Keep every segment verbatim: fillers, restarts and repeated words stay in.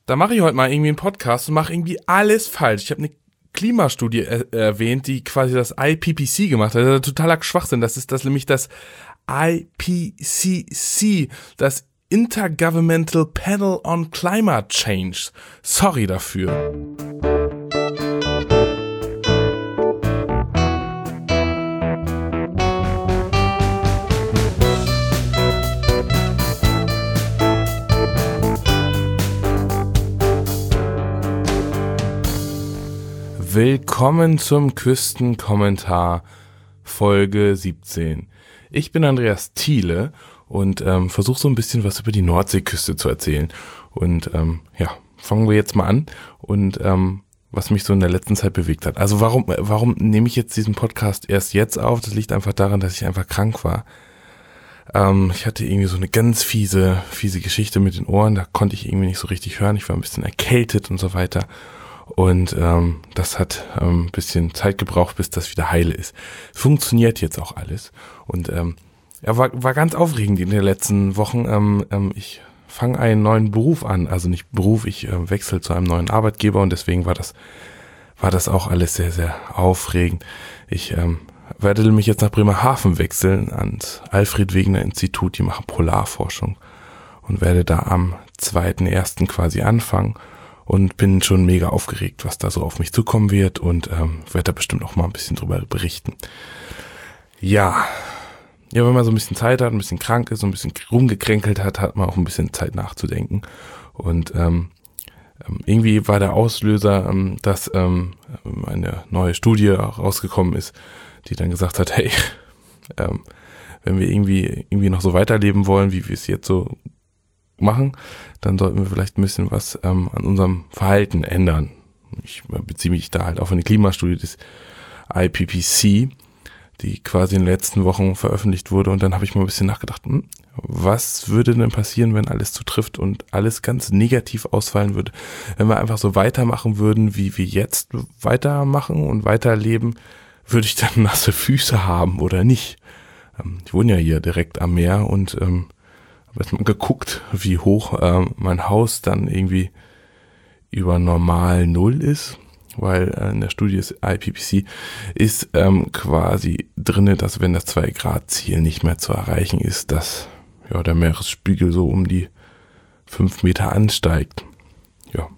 da mache ich heute mal irgendwie einen Podcast und mache irgendwie alles falsch. Ich habe eine Klimastudie er- erwähnt, die quasi das I P C C gemacht hat. Das ist totaler Schwachsinn. Das ist das nämlich das I P C C, das Intergovernmental Panel on Climate Change. Sorry dafür. Willkommen zum Küstenkommentar Folge siebzehn. Ich bin Andreas Thiele und ähm, versuche so ein bisschen was über die Nordseeküste zu erzählen. Und ähm, ja, fangen wir jetzt mal an und ähm, was mich so in der letzten Zeit bewegt hat. Also warum, warum nehme ich jetzt diesen Podcast erst jetzt auf? Das liegt einfach daran, dass ich einfach krank war. Ähm, ich hatte irgendwie so eine ganz fiese, fiese Geschichte mit den Ohren. Da konnte ich irgendwie nicht so richtig hören. Ich war ein bisschen erkältet und so weiter. Und ähm, das hat ähm, ein bisschen Zeit gebraucht, bis das wieder heile ist. Funktioniert jetzt auch alles. Und ähm, ja, war, war ganz aufregend in den letzten Wochen. Ähm, ähm, ich fange einen neuen Beruf an. Also nicht Beruf, ich äh, wechsle zu einem neuen Arbeitgeber und deswegen war das war das auch alles sehr, sehr aufregend. Ich ähm, werde nämlich jetzt nach Bremerhaven wechseln ans Alfred-Wegener-Institut. Die machen Polarforschung und werde da am zweiten ersten quasi anfangen. Und bin schon mega aufgeregt, was da so auf mich zukommen wird und ähm, werde da bestimmt auch mal ein bisschen drüber berichten. Ja, ja, wenn man so ein bisschen Zeit hat, ein bisschen krank ist, so ein bisschen rumgekränkelt hat, hat man auch ein bisschen Zeit nachzudenken. Und ähm, irgendwie war der Auslöser, ähm, dass ähm, eine neue Studie rausgekommen ist, die dann gesagt hat, hey, ähm, wenn wir irgendwie irgendwie noch so weiterleben wollen, wie wir es jetzt so machen, dann sollten wir vielleicht ein bisschen was ähm, an unserem Verhalten ändern. Ich beziehe mich da halt auf eine Klimastudie des I P C C, die quasi in den letzten Wochen veröffentlicht wurde und dann habe ich mal ein bisschen nachgedacht, hm, was würde denn passieren, wenn alles zutrifft und alles ganz negativ ausfallen würde, wenn wir einfach so weitermachen würden, wie wir jetzt weitermachen und weiterleben, würde ich dann nasse Füße haben oder nicht? Ähm, ich wohne ja hier direkt am Meer und ähm, mal geguckt, wie hoch ähm, mein Haus dann irgendwie über normal Null ist, weil äh, in der Studie des I P C C ist ähm, quasi drinne, dass wenn das zwei Grad Ziel nicht mehr zu erreichen ist, dass ja der Meeresspiegel so um die fünf Meter ansteigt. Ja,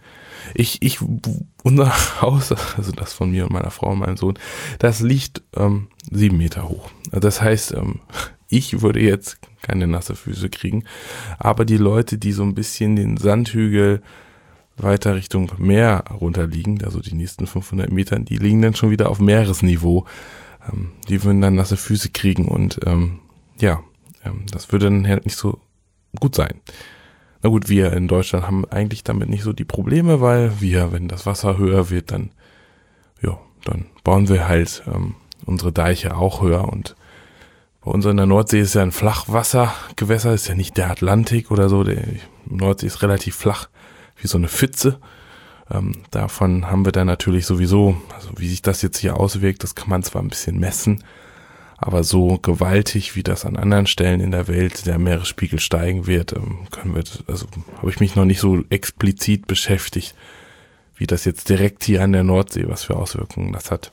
ich, ich, unser Haus, also das von mir und meiner Frau und meinem Sohn, das liegt ähm, sieben Meter hoch. Das heißt, ähm, ich würde jetzt keine nasse Füße kriegen, aber die Leute, die so ein bisschen den Sandhügel weiter Richtung Meer runterliegen, also die nächsten fünfhundert Metern, die liegen dann schon wieder auf Meeresniveau, ähm, die würden dann nasse Füße kriegen und ähm, ja, ähm, das würde dann halt nicht so gut sein. Na gut, wir in Deutschland haben eigentlich damit nicht so die Probleme, weil wir, wenn das Wasser höher wird, dann ja, dann bauen wir halt ähm, unsere Deiche auch höher und bei uns in der Nordsee ist ja ein Flachwassergewässer, ist ja nicht der Atlantik oder so, der Nordsee ist relativ flach, wie so eine Pfütze. Ähm, davon haben wir dann natürlich sowieso, also wie sich das jetzt hier auswirkt, das kann man zwar ein bisschen messen, aber so gewaltig, wie das an anderen Stellen in der Welt der Meeresspiegel steigen wird, ähm, können wir, also habe ich mich noch nicht so explizit beschäftigt, wie das jetzt direkt hier an der Nordsee, was für Auswirkungen das hat.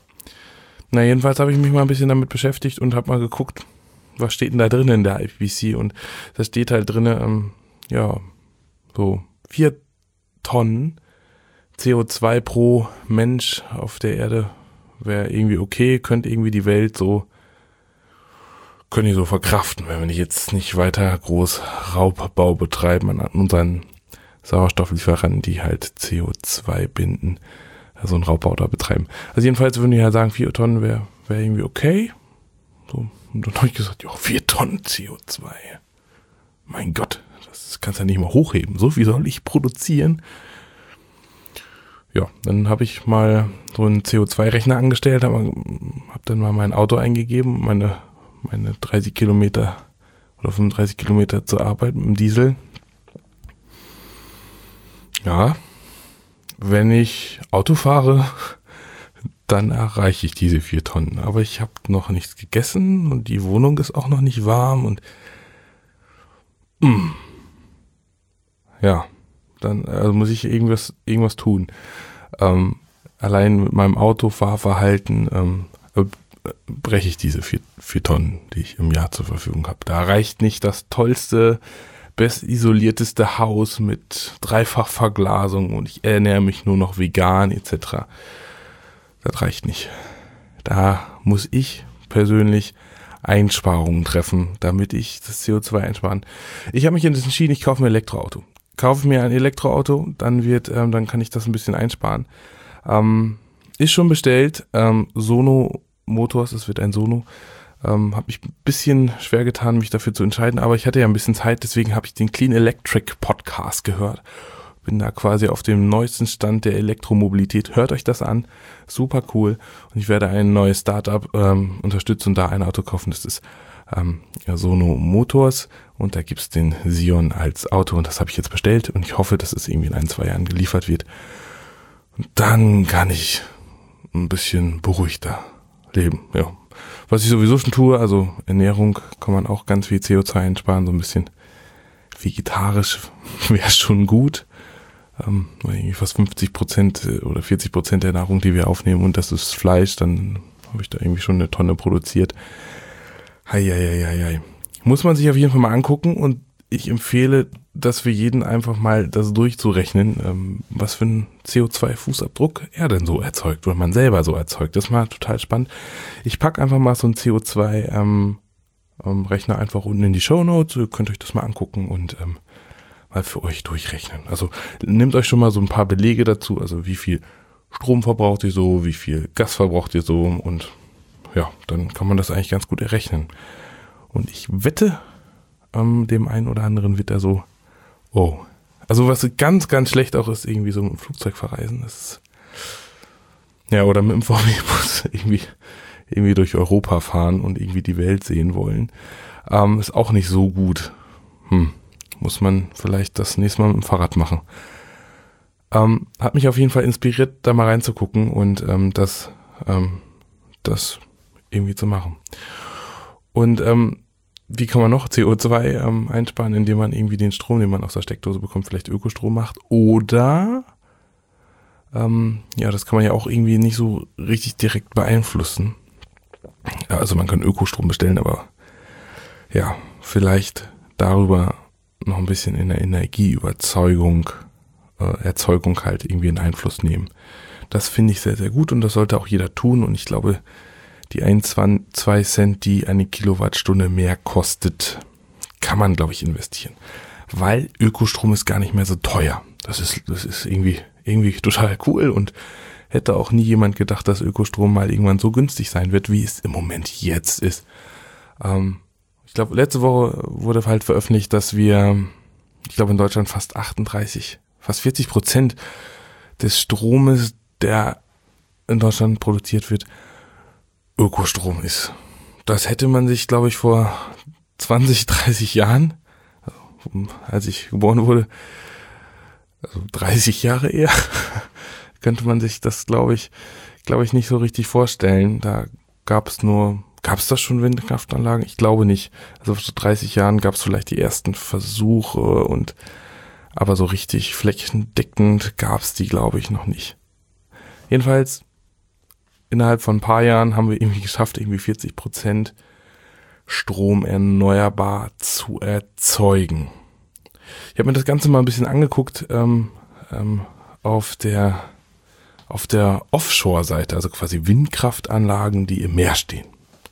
Na, jedenfalls habe ich mich mal ein bisschen damit beschäftigt und habe mal geguckt, was steht denn da drin in der I P C C und da steht halt drin, ähm, ja, so vier Tonnen C O zwei pro Mensch auf der Erde wäre irgendwie okay, könnte irgendwie die Welt so, können die so verkraften, wenn wir nicht jetzt nicht weiter groß Raubbau betreiben an unseren Sauerstofflieferanten, die halt C O zwei binden, also einen Raubbau da betreiben. Also jedenfalls würden die ja sagen, vier Tonnen wäre wär irgendwie okay, so. Und dann habe ich gesagt, ja, vier Tonnen C O zwei. Mein Gott, das kannst du ja nicht mal hochheben. So viel soll ich produzieren? Ja, dann habe ich mal so einen C O zwei Rechner angestellt, habe hab dann mal mein Auto eingegeben, meine, meine dreißig Kilometer oder fünfunddreißig Kilometer zur Arbeit mit dem Diesel. Ja, wenn ich Auto fahre, dann erreiche ich diese vier Tonnen. Aber ich habe noch nichts gegessen und die Wohnung ist auch noch nicht warm und mh. Ja, dann also muss ich irgendwas, irgendwas tun. Ähm, allein mit meinem Autofahrverhalten ähm, äh, breche ich diese vier, vier Tonnen, die ich im Jahr zur Verfügung habe. Da reicht nicht das tollste, bestisolierteste Haus mit Dreifachverglasung und ich ernähre mich nur noch vegan et cetera. Das reicht nicht. Da muss ich persönlich Einsparungen treffen, damit ich das C O zwei einsparen. Ich habe mich entschieden, ich kaufe mir ein Elektroauto. Kaufe mir ein Elektroauto, dann wird, ähm, dann kann ich das ein bisschen einsparen. Ähm, ist schon bestellt. Ähm, Sono Motors, es wird ein Sono. Ähm, habe mich ein bisschen schwer getan, mich dafür zu entscheiden, aber ich hatte ja ein bisschen Zeit, deswegen habe ich den Clean Electric Podcast gehört. Bin da quasi auf dem neuesten Stand der Elektromobilität. Hört euch das an. Super cool. Und ich werde ein neues Startup ähm, unterstützen und da ein Auto kaufen. Das ist ähm, ja, Sono Motors und da gibt's den Sion als Auto und das habe ich jetzt bestellt und ich hoffe, dass es irgendwie in ein, zwei Jahren geliefert wird. Und dann kann ich ein bisschen beruhigter leben. Ja. Was ich sowieso schon tue, also Ernährung kann man auch ganz viel C O zwei einsparen, so ein bisschen vegetarisch wäre schon gut. Ähm, irgendwie fast fünfzig Prozent oder vierzig Prozent der Nahrung, die wir aufnehmen und das ist Fleisch, dann habe ich da irgendwie schon eine Tonne produziert. Hei, hei, hei, hei. Muss man sich auf jeden Fall mal angucken und ich empfehle, das für jeden einfach mal das durchzurechnen, ähm, was für einen C O zwei Fußabdruck er denn so erzeugt oder man selber so erzeugt. Das ist mal total spannend. Ich packe einfach mal so einen C O zwei ähm, ähm, Rechner einfach unten in die Shownotes. Ihr könnt euch das mal angucken und ähm, mal für euch durchrechnen. Also nehmt euch schon mal so ein paar Belege dazu, also wie viel Strom verbraucht ihr so, wie viel Gas verbraucht ihr so und ja, dann kann man das eigentlich ganz gut errechnen. Und ich wette, ähm, dem einen oder anderen wird da so, oh, also was ganz, ganz schlecht auch ist, irgendwie so mit dem Flugzeug verreisen, das ist, ja, oder mit dem V W-Bus irgendwie, irgendwie durch Europa fahren und irgendwie die Welt sehen wollen, ähm, ist auch nicht so gut. Hm. Muss man vielleicht das nächste Mal mit dem Fahrrad machen. Ähm, hat mich auf jeden Fall inspiriert, da mal reinzugucken und ähm, das, ähm, das irgendwie zu machen. Und ähm, wie kann man noch C O zwei ähm, einsparen, indem man irgendwie den Strom, den man aus der Steckdose bekommt, vielleicht Ökostrom macht? Oder, ähm, ja, das kann man ja auch irgendwie nicht so richtig direkt beeinflussen. Ja, also man kann Ökostrom bestellen, aber ja, vielleicht darüber noch ein bisschen in der Energieüberzeugung, äh, Erzeugung halt irgendwie einen Einfluss nehmen. Das finde ich sehr, sehr gut und das sollte auch jeder tun und ich glaube, die ein, zwei Cent, die eine Kilowattstunde mehr kostet, kann man, glaube ich, investieren. Weil Ökostrom ist gar nicht mehr so teuer. Das ist, das ist irgendwie, irgendwie total cool und hätte auch nie jemand gedacht, dass Ökostrom mal irgendwann so günstig sein wird, wie es im Moment jetzt ist. Ähm, Ich glaube, letzte Woche wurde halt veröffentlicht, dass wir, ich glaube in Deutschland fast achtunddreißig, fast vierzig Prozent des Stromes, der in Deutschland produziert wird, Ökostrom ist. Das hätte man sich, glaube ich, vor zwanzig, dreißig Jahren, also als ich geboren wurde, also dreißig Jahre eher, könnte man sich das, glaube ich, glaube ich, nicht so richtig vorstellen. Da gab es nur Gab es da schon Windkraftanlagen? Ich glaube nicht. Also vor so dreißig Jahren gab es vielleicht die ersten Versuche und aber so richtig flächendeckend gab es die, glaube ich, noch nicht. Jedenfalls innerhalb von ein paar Jahren haben wir irgendwie geschafft, irgendwie vierzig Prozent Strom erneuerbar zu erzeugen. Ich habe mir das Ganze mal ein bisschen angeguckt ähm, ähm, auf der auf der Offshore-Seite, also quasi Windkraftanlagen, die im Meer stehen.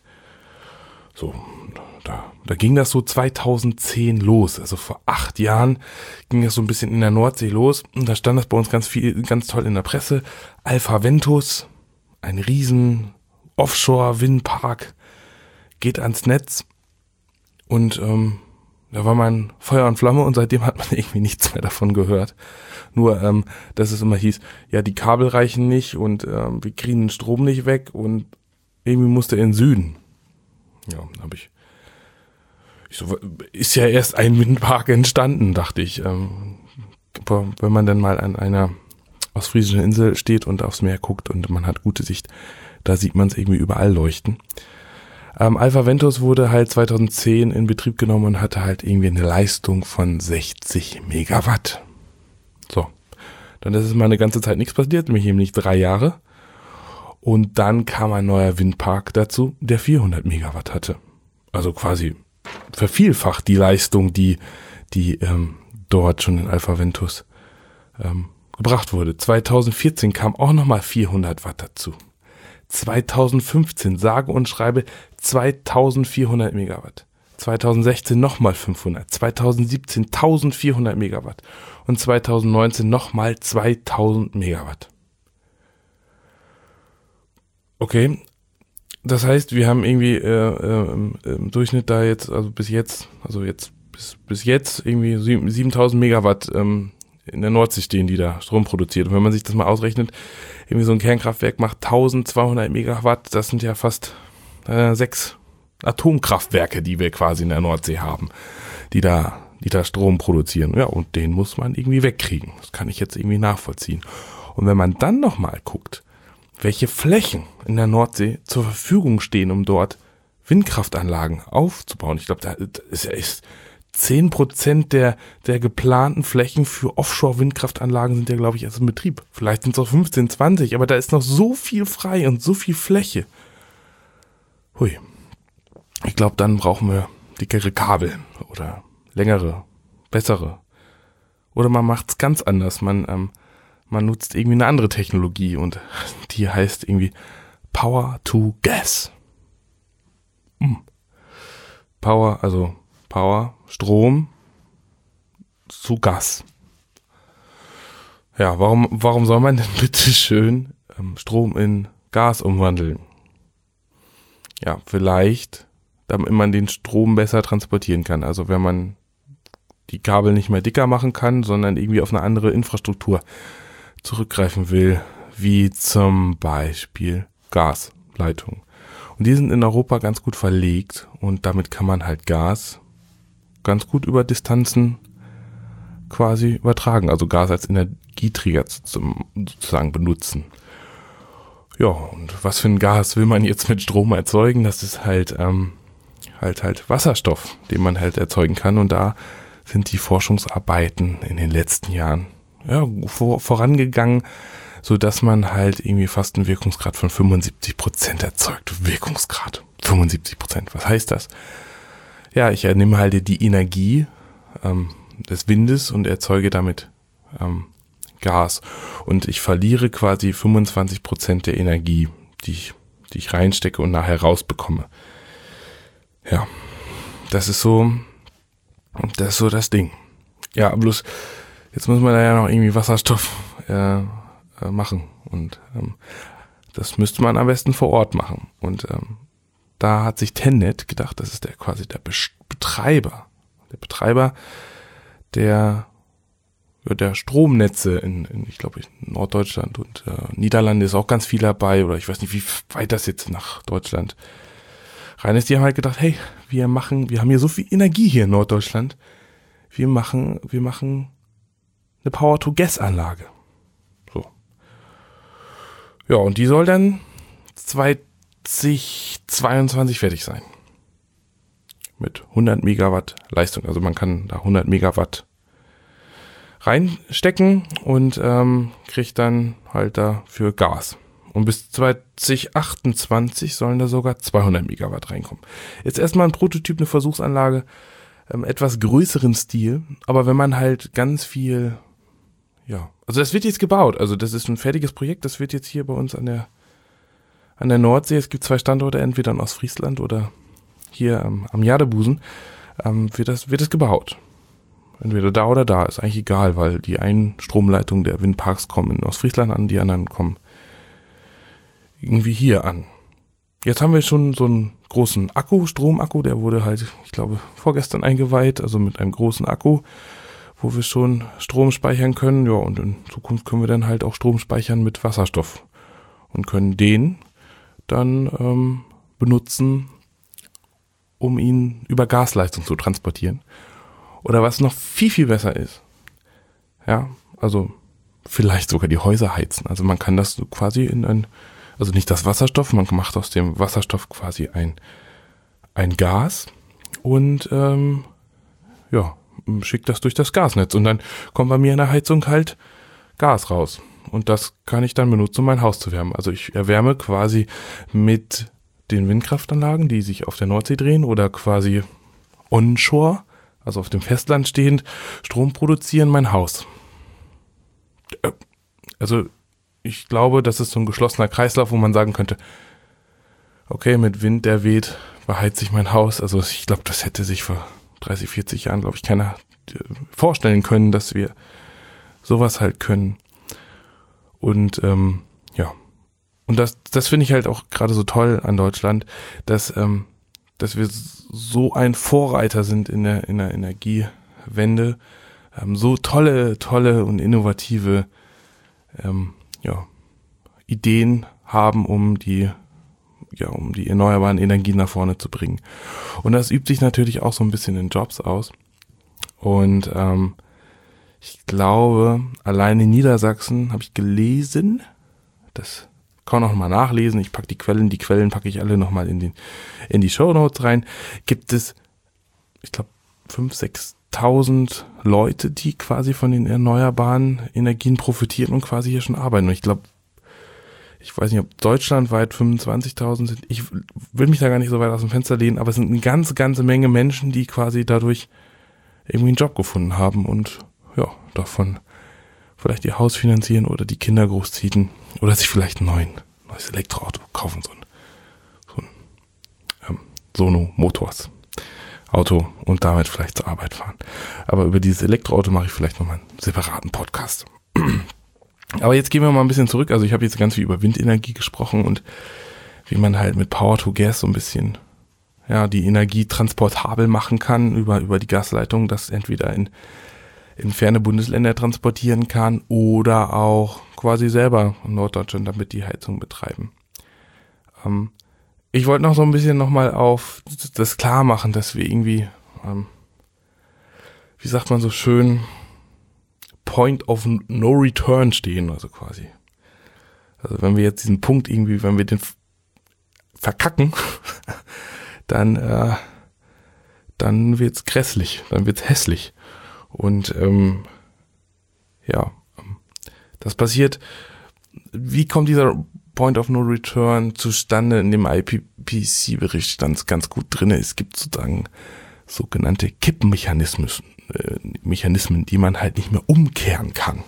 So, da, da ging das so zweitausendzehn los, also vor acht Jahren ging das so ein bisschen in der Nordsee los und da stand das bei uns ganz viel, ganz toll in der Presse. Alpha Ventus, ein riesen Offshore-Windpark, geht ans Netz und ähm, da war man Feuer und Flamme und seitdem hat man irgendwie nichts mehr davon gehört. Nur, ähm, dass es immer hieß, ja, die Kabel reichen nicht und ähm, wir kriegen den Strom nicht weg und irgendwie musste er in den Süden. Ja, habe ich, ich so, ist ja erst ein Windpark entstanden, dachte ich. Ähm, wenn man dann mal an einer ostfriesischen Insel steht und aufs Meer guckt und man hat gute Sicht, da sieht man es irgendwie überall leuchten. Ähm, Alpha Ventus wurde halt zweitausendzehn in Betrieb genommen und hatte halt irgendwie eine Leistung von sechzig Megawatt. So, dann ist es mal eine ganze Zeit nichts passiert, nämlich eben nicht drei Jahre. Und dann kam ein neuer Windpark dazu, der vierhundert Megawatt hatte. Also quasi vervielfacht die Leistung, die, die ähm, dort schon in Alpha Ventus ähm, gebracht wurde. zweitausendvierzehn kam auch nochmal vierhundert Watt dazu. zweitausendfünfzehn sage und schreibe zweitausendvierhundert Megawatt. zweitausendsechzehn nochmal fünfhundert. zweitausendsiebzehn eintausendvierhundert Megawatt. Und zweitausendneunzehn nochmal zweitausend Megawatt. Okay, das heißt, wir haben irgendwie äh, äh, im, im Durchschnitt da jetzt, also bis jetzt, also jetzt bis, bis jetzt irgendwie siebentausend Megawatt ähm, in der Nordsee stehen, die da Strom produziert. Und wenn man sich das mal ausrechnet, irgendwie so ein Kernkraftwerk macht eintausendzweihundert Megawatt, das sind ja fast äh, sechs Atomkraftwerke, die wir quasi in der Nordsee haben, die da, die da Strom produzieren. Ja, und den muss man irgendwie wegkriegen. Das kann ich jetzt irgendwie nachvollziehen. Und wenn man dann nochmal guckt, welche Flächen in der Nordsee zur Verfügung stehen, um dort Windkraftanlagen aufzubauen. Ich glaube, da ist ja zehn Prozent der, der geplanten Flächen für Offshore-Windkraftanlagen sind ja, glaube ich, erst in Betrieb. Vielleicht sind es auch fünfzehn, zwanzig, aber da ist noch so viel frei und so viel Fläche. Hui. Ich glaube, dann brauchen wir dickere Kabel oder längere, bessere. Oder man macht es ganz anders. Man, ähm, man nutzt irgendwie eine andere Technologie und die heißt irgendwie Power to Gas. Hm. Power, also Power, Strom zu Gas. Ja, warum, warum soll man denn bitte schön ähm, Strom in Gas umwandeln? Ja, vielleicht, damit man den Strom besser transportieren kann. Also wenn man die Kabel nicht mehr dicker machen kann, sondern irgendwie auf eine andere Infrastruktur zurückgreifen will, wie zum Beispiel Gasleitungen. Und die sind in Europa ganz gut verlegt und damit kann man halt Gas ganz gut über Distanzen quasi übertragen, also Gas als Energieträger sozusagen benutzen. Ja, und was für ein Gas will man jetzt mit Strom erzeugen? Das ist halt ähm, halt halt Wasserstoff, den man halt erzeugen kann, und da sind die Forschungsarbeiten in den letzten Jahren ja, vor, vorangegangen, so dass man halt irgendwie fast einen Wirkungsgrad von fünfundsiebzig Prozent erzeugt. Wirkungsgrad fünfundsiebzig Prozent. Was heißt das? Ja, ich nehme halt die Energie ähm, des Windes und erzeuge damit ähm, Gas. Und ich verliere quasi fünfundzwanzig Prozent der Energie, die ich, die ich reinstecke und nachher rausbekomme. Ja, das ist so, das ist so das Ding. Ja, bloß jetzt muss man da ja noch irgendwie Wasserstoff äh, äh, machen. Und ähm, das müsste man am besten vor Ort machen. Und ähm, da hat sich TenNet gedacht, das ist der quasi der Betreiber, der Betreiber der, der Stromnetze in, in ich glaube, in Norddeutschland und äh, Niederlande ist auch ganz viel dabei, oder ich weiß nicht, wie weit das jetzt nach Deutschland rein ist. Die haben halt gedacht, hey, wir machen, wir haben hier so viel Energie hier in Norddeutschland, wir machen, wir machen eine Power-to-Gas-Anlage. So. Ja, und die soll dann zweitausendzweiundzwanzig fertig sein. Mit hundert Megawatt Leistung. Also man kann da hundert Megawatt reinstecken und ähm, kriegt dann halt dafür Gas. Und bis zweitausendachtundzwanzig sollen da sogar zweihundert Megawatt reinkommen. Jetzt erstmal ein Prototyp, eine Versuchsanlage, ähm, etwas größeren Stil. Aber wenn man halt ganz viel, ja, also das wird jetzt gebaut. Also das ist ein fertiges Projekt. Das wird jetzt hier bei uns an der an der Nordsee. Es gibt zwei Standorte, entweder in Ostfriesland oder hier ähm, am Jadebusen, ähm, wird das wird das gebaut. Entweder da oder da, ist eigentlich egal, weil die einen Stromleitungen der Windparks kommen in Ostfriesland an, die anderen kommen irgendwie hier an. Jetzt haben wir schon so einen großen Akku, Stromakku, der wurde halt, ich glaube, vorgestern eingeweiht, also mit einem großen Akku, wo wir schon Strom speichern können. Ja, und in Zukunft können wir dann halt auch Strom speichern mit Wasserstoff und können den dann ähm, benutzen, um ihn über Gasleistung zu transportieren. Oder was noch viel, viel besser ist, ja, also vielleicht sogar die Häuser heizen. Also man kann das so quasi in ein, also nicht das Wasserstoff, man macht aus dem Wasserstoff quasi ein, ein Gas und ähm, ja, schicke das durch das Gasnetz und dann kommt bei mir in der Heizung halt Gas raus. Und das kann ich dann benutzen, um mein Haus zu wärmen. Also ich erwärme quasi mit den Windkraftanlagen, die sich auf der Nordsee drehen oder quasi onshore, also auf dem Festland stehend, Strom produzieren, mein Haus. Also ich glaube, das ist so ein geschlossener Kreislauf, wo man sagen könnte, okay, mit Wind, der weht, beheizt sich mein Haus. Also ich glaube, das hätte sich vor dreißig, vierzig Jahren, glaube ich, keiner vorstellen können, dass wir sowas halt können. Und ähm, ja, und das, das finde ich halt auch gerade so toll an Deutschland, dass, ähm, dass wir so ein Vorreiter sind in der, in der Energiewende, ähm, so tolle, tolle und innovative ähm, ja, Ideen haben, um die, ja, um die erneuerbaren Energien nach vorne zu bringen. Und das übt sich natürlich auch so ein bisschen in Jobs aus. Und ähm, ich glaube, allein in Niedersachsen habe ich gelesen, das kann man auch mal nachlesen, ich packe die Quellen, die Quellen packe ich alle nochmal in, den, in die Shownotes rein, gibt es, ich glaube, fünftausend, sechstausend Leute, die quasi von den erneuerbaren Energien profitieren und quasi hier schon arbeiten. Und ich glaube, ich weiß nicht, ob deutschlandweit fünfundzwanzigtausend sind, ich will mich da gar nicht so weit aus dem Fenster lehnen, aber es sind eine ganze, ganze Menge Menschen, die quasi dadurch irgendwie einen Job gefunden haben und ja, davon vielleicht ihr Haus finanzieren oder die Kinder großziehen oder sich vielleicht ein neuen, neues Elektroauto kaufen, so ein, so ein ähm, Sono Motors Auto und damit vielleicht zur Arbeit fahren. Aber über dieses Elektroauto mache ich vielleicht nochmal einen separaten Podcast. Aber jetzt gehen wir mal ein bisschen zurück. Also ich habe jetzt ganz viel über Windenergie gesprochen und wie man halt mit Power to Gas so ein bisschen ja die Energie transportabel machen kann über über die Gasleitung, das entweder in in ferne Bundesländer transportieren kann oder auch quasi selber in Norddeutschland damit die Heizung betreiben. Ähm, ich wollte noch so ein bisschen nochmal auf das klar machen, dass wir irgendwie, ähm, wie sagt man so schön, Point of No Return stehen, also quasi. Also wenn wir jetzt diesen Punkt irgendwie, wenn wir den verkacken, dann, äh, dann wird's grässlich, dann wird's hässlich. Und ähm, ja, das passiert. Wie kommt dieser Point of No Return zustande? In dem I P C C-Bericht stand es ganz gut drin. Es gibt sozusagen sogenannte Kippmechanismen, äh, Mechanismen, die man halt nicht mehr umkehren kann.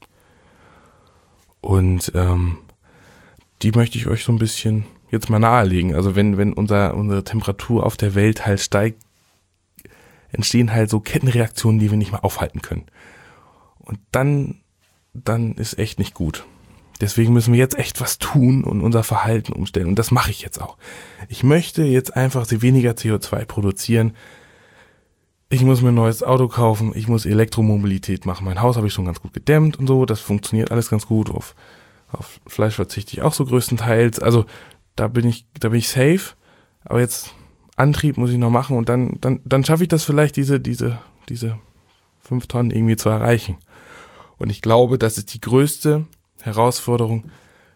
Und ähm, die möchte ich euch so ein bisschen jetzt mal nahelegen. Also wenn wenn unser unsere Temperatur auf der Welt halt steigt, entstehen halt so Kettenreaktionen, die wir nicht mehr aufhalten können. Und dann, dann ist echt nicht gut. Deswegen müssen wir jetzt echt was tun und unser Verhalten umstellen. Und das mache ich jetzt auch. Ich möchte jetzt einfach weniger C O zwei produzieren. Ich muss mir ein neues Auto kaufen. Ich muss Elektromobilität machen. Mein Haus habe ich schon ganz gut gedämmt und so. Das funktioniert alles ganz gut. Auf, auf Fleisch verzichte ich auch so größtenteils. Also da bin ich, da bin ich safe. Aber jetzt Antrieb muss ich noch machen und dann, dann, dann schaffe ich das vielleicht, diese, diese, diese fünf Tonnen irgendwie zu erreichen. Und ich glaube, das ist die größte Herausforderung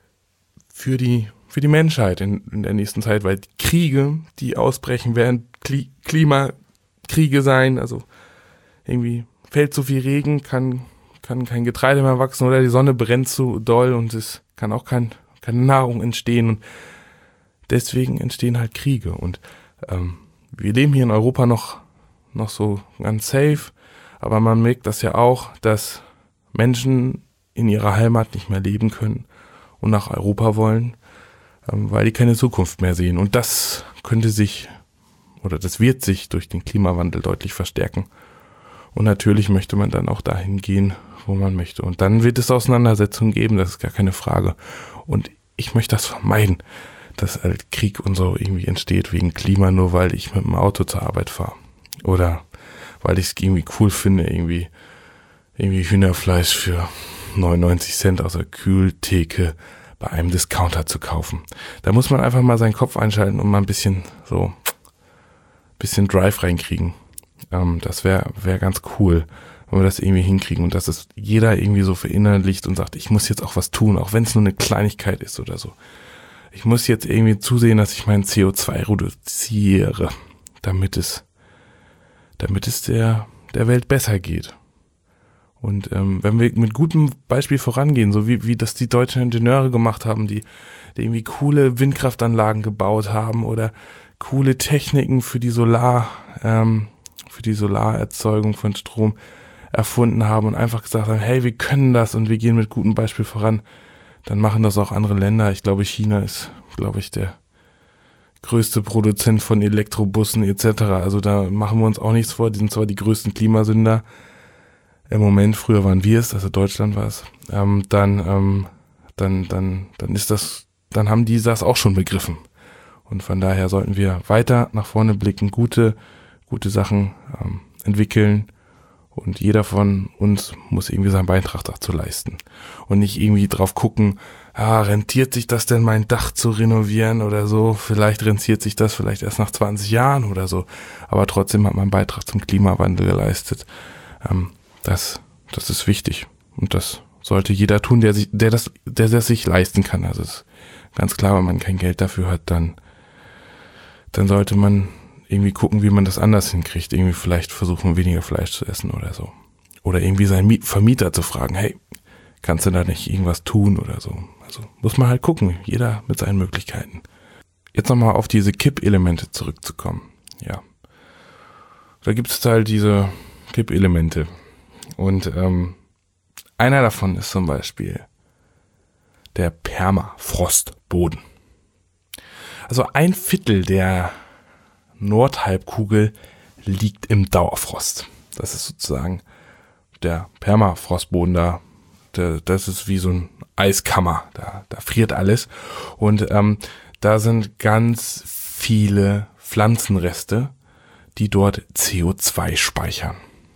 für die, für die Menschheit in, in der nächsten Zeit, weil die Kriege, die ausbrechen werden, Kli- Klimakriege sein, also irgendwie fällt zu viel Regen, kann, kann kein Getreide mehr wachsen oder die Sonne brennt zu doll und es kann auch kein, keine Nahrung entstehen und deswegen entstehen halt Kriege und Ähm, wir leben hier in Europa noch, noch so ganz safe, aber man merkt das ja auch, dass Menschen in ihrer Heimat nicht mehr leben können und nach Europa wollen, ähm, weil die keine Zukunft mehr sehen. Und das könnte sich, oder das wird sich durch den Klimawandel deutlich verstärken. Und natürlich möchte man dann auch dahin gehen, wo man möchte. Und dann wird es Auseinandersetzungen geben, das ist gar keine Frage. Und ich möchte das vermeiden, dass halt Krieg und so irgendwie entsteht wegen Klima, nur weil ich mit dem Auto zur Arbeit fahre. Oder weil ich es irgendwie cool finde, irgendwie, irgendwie Hühnerfleisch für neunundneunzig Cent aus der Kühltheke bei einem Discounter zu kaufen. Da muss man einfach mal seinen Kopf einschalten und mal ein bisschen so, bisschen Drive reinkriegen. Ähm, das wäre wäre ganz cool, wenn wir das irgendwie hinkriegen und dass es jeder irgendwie so verinnerlicht und sagt, ich muss jetzt auch was tun, auch wenn es nur eine Kleinigkeit ist oder so. Ich muss jetzt irgendwie zusehen, dass ich mein C O zwei reduziere, damit es, damit es der, der Welt besser geht. Und ähm, wenn wir mit gutem Beispiel vorangehen, so wie, wie das die deutschen Ingenieure gemacht haben, die, die irgendwie coole Windkraftanlagen gebaut haben oder coole Techniken für die Solar, ähm, für die Solarerzeugung von Strom erfunden haben und einfach gesagt haben, hey, wir können das und wir gehen mit gutem Beispiel voran, dann machen das auch andere Länder. Ich glaube, China ist, glaube ich, der größte Produzent von Elektrobussen et cetera. Also da machen wir uns auch nichts vor. Die sind zwar die größten Klimasünder im Moment, früher waren wir es, also Deutschland war es, ähm, dann, ähm, dann, dann, dann ist das, dann haben die das auch schon begriffen. Und von daher sollten wir weiter nach vorne blicken, gute, gute Sachen ähm, entwickeln und jeder von uns muss irgendwie seinen Beitrag dazu leisten. Und nicht irgendwie drauf gucken, ah, rentiert sich das denn, mein Dach zu renovieren oder so? Vielleicht rentiert sich das vielleicht erst nach zwanzig Jahren oder so. Aber trotzdem hat man einen Beitrag zum Klimawandel geleistet. Ähm, Das, das ist wichtig und das sollte jeder tun, der sich, der das, der das sich leisten kann. Also es ist ganz klar, wenn man kein Geld dafür hat, dann, dann sollte man irgendwie gucken, wie man das anders hinkriegt. Irgendwie vielleicht versuchen, weniger Fleisch zu essen oder so. Oder irgendwie seinen Vermieter zu fragen, hey, kannst du da nicht irgendwas tun oder so. Also muss man halt gucken, jeder mit seinen Möglichkeiten. Jetzt nochmal auf diese Kippelemente zurückzukommen. Ja, da gibt es halt diese Kippelemente. Und ähm, einer davon ist zum Beispiel der Permafrostboden. Also ein Viertel der Nordhalbkugel liegt im Dauerfrost. Das ist sozusagen der Permafrostboden da. Der, das ist wie so ein Eiskammer. Da, da friert alles. Und ähm, da sind ganz viele Pflanzenreste, die dort C O zwei speichern.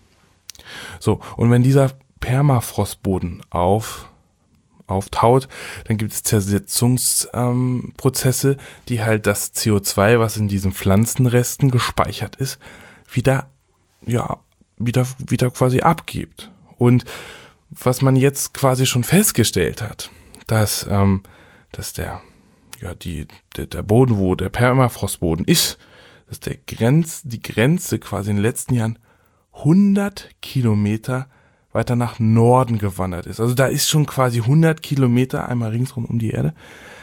So, und wenn dieser Permafrostboden auf, auftaut, dann gibt es Zersetzungsprozesse, ähm, die halt das C O zwei, was in diesen Pflanzenresten gespeichert ist, wieder, ja, wieder, wieder quasi abgibt. Und was man jetzt quasi schon festgestellt hat, dass, ähm, dass der, ja, die, der, der Boden, wo der Permafrostboden ist, dass der Grenz, die Grenze quasi in den letzten Jahren hundert Kilometer weiter nach Norden gewandert ist. Also da ist schon quasi hundert Kilometer einmal ringsrum um die Erde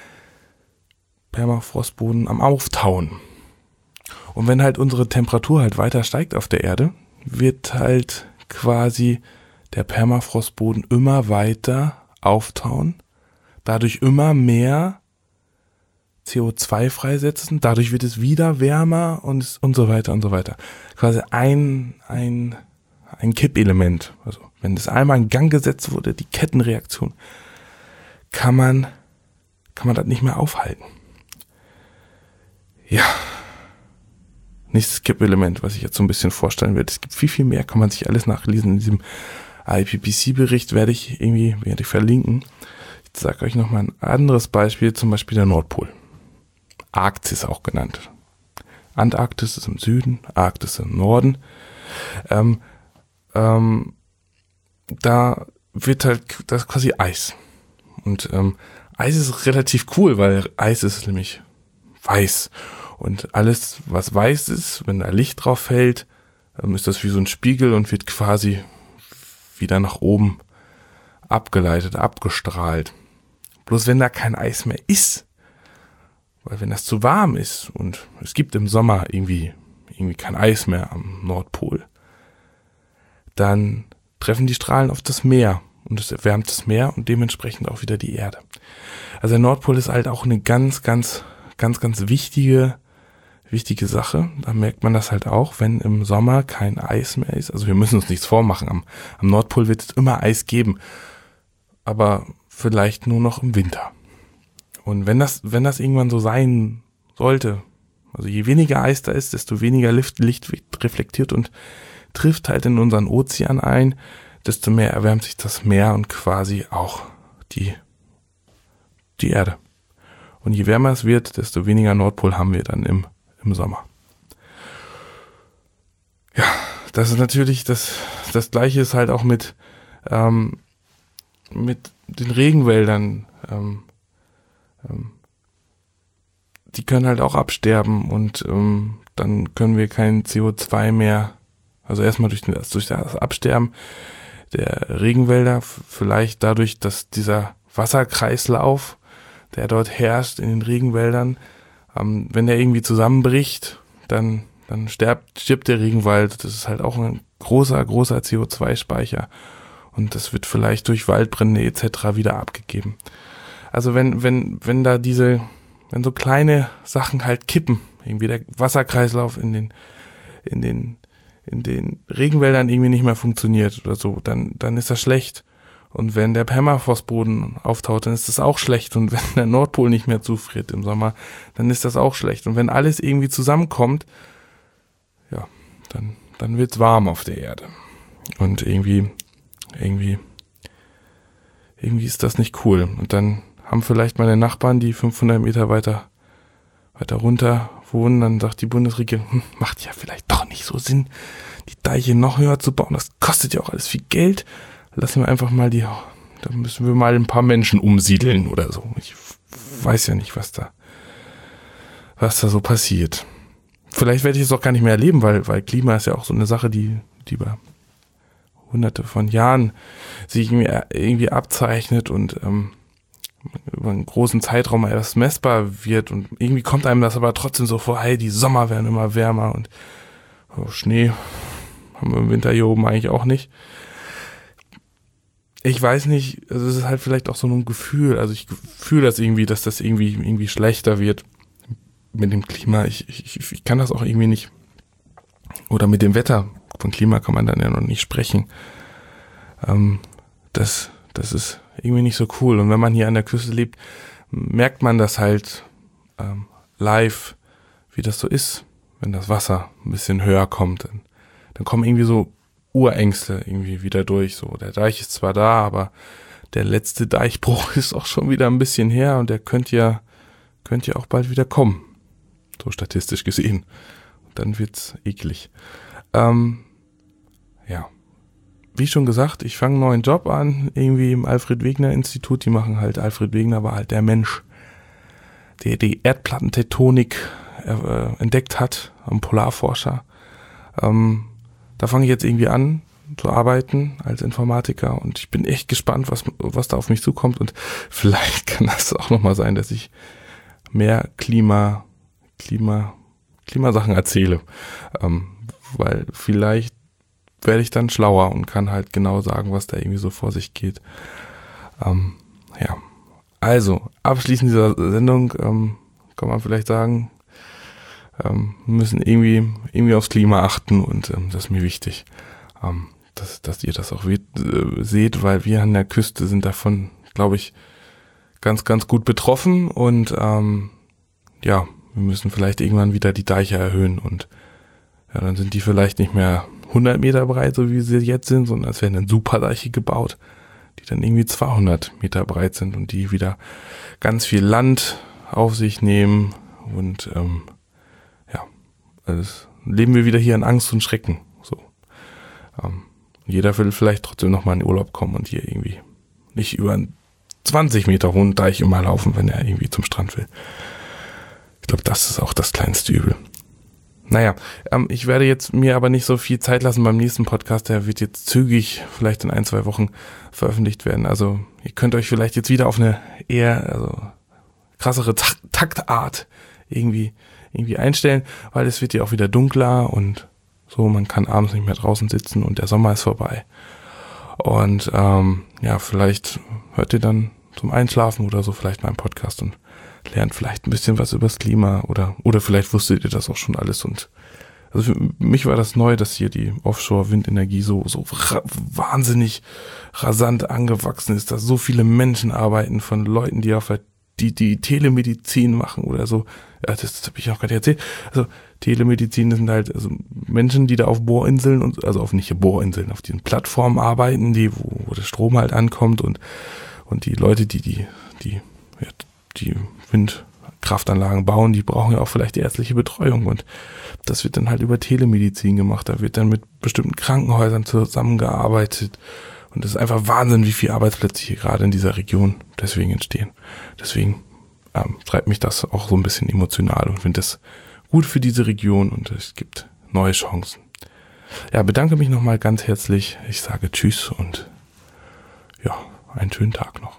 Permafrostboden am Auftauen. Und wenn halt unsere Temperatur halt weiter steigt auf der Erde, wird halt quasi der Permafrostboden immer weiter auftauen, dadurch immer mehr C O zwei freisetzen, dadurch wird es wieder wärmer und, und so weiter und so weiter. Quasi ein, ein, ein Kippelement. Also wenn das einmal in Gang gesetzt wurde, die Kettenreaktion, kann man, kann man das nicht mehr aufhalten. Ja. Nächstes Kippelement, was ich jetzt so ein bisschen vorstellen werde. Es gibt viel, viel mehr, kann man sich alles nachlesen. In diesem I P C C-Bericht werde ich irgendwie, werde ich verlinken. Ich sage euch nochmal ein anderes Beispiel, zum Beispiel der Nordpol. Arktis auch genannt. Antarktis ist im Süden, Arktis im Norden. Ähm, ähm, da wird halt das ist quasi Eis. Und ähm, Eis ist relativ cool, weil Eis ist nämlich weiß. Und alles, was weiß ist, wenn da Licht drauf fällt, ähm, ist das wie so ein Spiegel und wird quasi wieder nach oben abgeleitet, abgestrahlt. Bloß wenn da kein Eis mehr ist, weil wenn das zu warm ist und es gibt im Sommer irgendwie, irgendwie kein Eis mehr am Nordpol, dann treffen die Strahlen auf das Meer und es erwärmt das Meer und dementsprechend auch wieder die Erde. Also der Nordpol ist halt auch eine ganz, ganz, ganz, ganz wichtige, wichtige Sache. Da merkt man das halt auch, wenn im Sommer kein Eis mehr ist. Also wir müssen uns nichts vormachen. Am, am Nordpol wird es immer Eis geben, aber vielleicht nur noch im Winter. Und wenn das, wenn das irgendwann so sein sollte, also je weniger Eis da ist, desto weniger Licht, Licht wird reflektiert und trifft halt in unseren Ozean ein, desto mehr erwärmt sich das Meer und quasi auch die, die Erde. Und je wärmer es wird, desto weniger Nordpol haben wir dann im, im Sommer. Ja, das ist natürlich, das, das Gleiche ist halt auch mit, ähm, mit den Regenwäldern, ähm, ähm, die können halt auch absterben und ähm, dann können wir kein C O zwei mehr Also erstmal durch, den, durch das Absterben der Regenwälder, vielleicht dadurch, dass dieser Wasserkreislauf, der dort herrscht in den Regenwäldern, ähm, wenn der irgendwie zusammenbricht, dann, dann stirbt, stirbt der Regenwald. Das ist halt auch ein großer, großer C O zwei Speicher. Und das wird vielleicht durch Waldbrände et cetera wieder abgegeben. Also wenn, wenn, wenn da diese, wenn so kleine Sachen halt kippen, irgendwie der Wasserkreislauf in den, in den, in den Regenwäldern irgendwie nicht mehr funktioniert oder so, dann, dann ist das schlecht. Und wenn der Permafrostboden auftaut, dann ist das auch schlecht. Und wenn der Nordpol nicht mehr zufriert im Sommer, dann ist das auch schlecht. Und wenn alles irgendwie zusammenkommt, ja, dann, dann wird's warm auf der Erde. Und irgendwie, irgendwie, irgendwie ist das nicht cool. Und dann haben vielleicht meine Nachbarn, die fünfhundert Meter weiter, weiter runter wohnen, dann sagt die Bundesregierung, hm, macht ja vielleicht doch nicht so Sinn, die Deiche noch höher zu bauen. Das kostet ja auch alles viel Geld. Lassen wir einfach mal die, da müssen wir mal ein paar Menschen umsiedeln oder so. Ich weiß ja nicht, was da, was da so passiert. Vielleicht werde ich es auch gar nicht mehr erleben, weil, weil Klima ist ja auch so eine Sache, die, die über hunderte von Jahren sich irgendwie, irgendwie abzeichnet und ähm, über einen großen Zeitraum erst messbar wird und irgendwie kommt einem das aber trotzdem so vor, hey, die Sommer werden immer wärmer und oh, Schnee haben wir im Winter hier oben eigentlich auch nicht. Ich weiß nicht, also es ist halt vielleicht auch so ein Gefühl, also ich fühle das irgendwie, dass das irgendwie irgendwie schlechter wird mit dem Klima. Ich, ich, ich kann das auch irgendwie nicht, oder mit dem Wetter, von Klima kann man dann ja noch nicht sprechen. Ähm, das, das ist irgendwie nicht so cool. Und wenn man hier an der Küste lebt, merkt man das halt ähm, live, wie das so ist, wenn das Wasser ein bisschen höher kommt. Dann, dann kommen irgendwie so Urängste irgendwie wieder durch. So, der Deich ist zwar da, aber der letzte Deichbruch ist auch schon wieder ein bisschen her und der könnte ja, könnte ja auch bald wieder kommen. So statistisch gesehen. Und dann wird's eklig. Ähm, ja. Wie schon gesagt, ich fange einen neuen Job an, irgendwie im Alfred-Wegener-Institut. Die machen halt, Alfred Wegener war halt der Mensch, der die Erdplattentektonik äh, entdeckt hat, ein Polarforscher. Ähm, da fange ich jetzt irgendwie an zu arbeiten als Informatiker und ich bin echt gespannt, was was da auf mich zukommt und vielleicht kann das auch nochmal sein, dass ich mehr Klima, Klima, Klimasachen erzähle, ähm, weil vielleicht werde ich dann schlauer und kann halt genau sagen, was da irgendwie so vor sich geht. Ähm, ja, also abschließend dieser Sendung ähm, kann man vielleicht sagen, ähm, wir müssen irgendwie irgendwie aufs Klima achten und ähm, das ist mir wichtig, ähm, dass dass ihr das auch we- äh, seht, weil wir an der Küste sind davon, glaube ich, ganz ganz gut betroffen und ähm, ja, wir müssen vielleicht irgendwann wieder die Deiche erhöhen und ja, dann sind die vielleicht nicht mehr hundert Meter breit, so wie sie jetzt sind, sondern es werden dann Superdeiche gebaut, die dann irgendwie zweihundert Meter breit sind und die wieder ganz viel Land auf sich nehmen und ähm, ja, also leben wir wieder hier in Angst und Schrecken. So, ähm, jeder will vielleicht trotzdem noch mal in den Urlaub kommen und hier irgendwie nicht über einen zwanzig Meter hohen Deich immer laufen, wenn er irgendwie zum Strand will. Ich glaube, das ist auch das kleinste Übel. Naja, ähm, ich werde jetzt mir aber nicht so viel Zeit lassen beim nächsten Podcast. Der wird jetzt zügig, vielleicht in ein, zwei Wochen veröffentlicht werden. Also ihr könnt euch vielleicht jetzt wieder auf eine eher also krassere Ta- Taktart irgendwie irgendwie einstellen, weil es wird ja auch wieder dunkler und so, man kann abends nicht mehr draußen sitzen und der Sommer ist vorbei. Und ähm, ja, vielleicht hört ihr dann zum Einschlafen oder so vielleicht meinen Podcast und lernt vielleicht ein bisschen was übers Klima oder oder vielleicht wusstet ihr das auch schon alles und also für mich war das neu, dass hier die Offshore-Windenergie so so ra- wahnsinnig rasant angewachsen ist, dass so viele Menschen arbeiten von Leuten, die auf der, die die Telemedizin machen oder so. Ja, das, das habe ich auch gerade erzählt. Also Telemedizin sind halt also Menschen, die da auf Bohrinseln und also auf nicht Bohrinseln, auf diesen Plattformen arbeiten, die wo, wo der Strom halt ankommt und und die Leute, die die die ja, die Windkraftanlagen bauen, die brauchen ja auch vielleicht die ärztliche Betreuung und das wird dann halt über Telemedizin gemacht, da wird dann mit bestimmten Krankenhäusern zusammengearbeitet und das ist einfach Wahnsinn, wie viele Arbeitsplätze hier gerade in dieser Region deswegen entstehen. Deswegen ähm, treibt mich das auch so ein bisschen emotional und finde das gut für diese Region und es gibt neue Chancen. Ja, bedanke mich nochmal ganz herzlich. Ich sage Tschüss und ja, einen schönen Tag noch.